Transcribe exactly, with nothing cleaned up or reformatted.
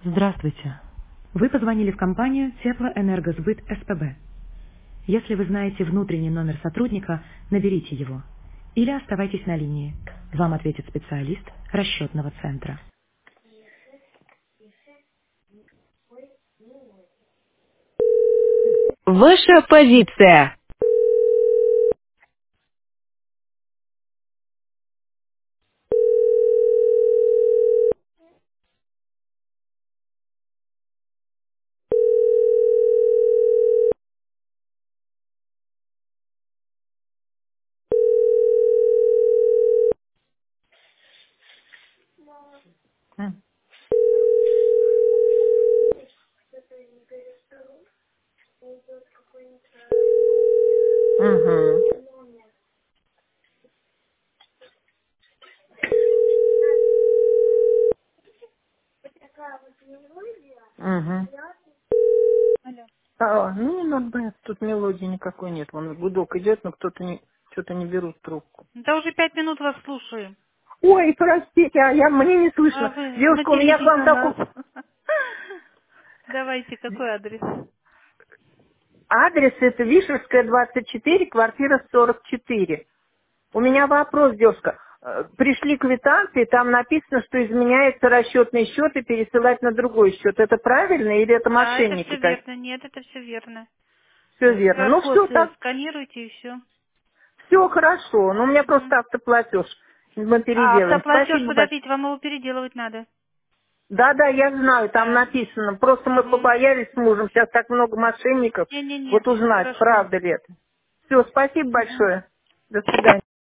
Здравствуйте. Вы позвонили в компанию Теплоэнергосбыт СПБ. Если вы знаете внутренний номер сотрудника, наберите его. Или оставайтесь на линии. Вам ответит специалист расчетного центра. Ваша позиция. М. Мгм. Мгм. Алло. А, ну, надо понять, тут мелодии никакой нет. Вон гудок идет, но кто-то не, что-то не берут трубку. Да уже пять минут вас слушаем. Ой, простите, а я, мне не А слышно. вы Девушка, у меня к материтесь вам на нас. такой Давайте, какой адрес? адрес, это Вишерская, двадцать четыре, квартира сорок четыре. У меня вопрос, девушка. Э, Пришли квитанции, там написано, что изменяется расчетный счет и пересылать на другой счет. Это правильно или это Да, это мошенники? все верно. Нет, это все верно. Все верно. Ну, ку ар код все э, так, сканируйте и все. все хорошо. Ну, у меня просто автоплатеж. Мы А переделаем. автоплатеж, Спасибо большое. подождите, вам его переделывать надо. Да-да, я знаю, там Да. написано. Просто мы Угу. побоялись с мужем. Сейчас так много мошенников. Не-не-не, Вот все узнать, хорошо. правда ли это. Все, спасибо Угу. большое. До свидания.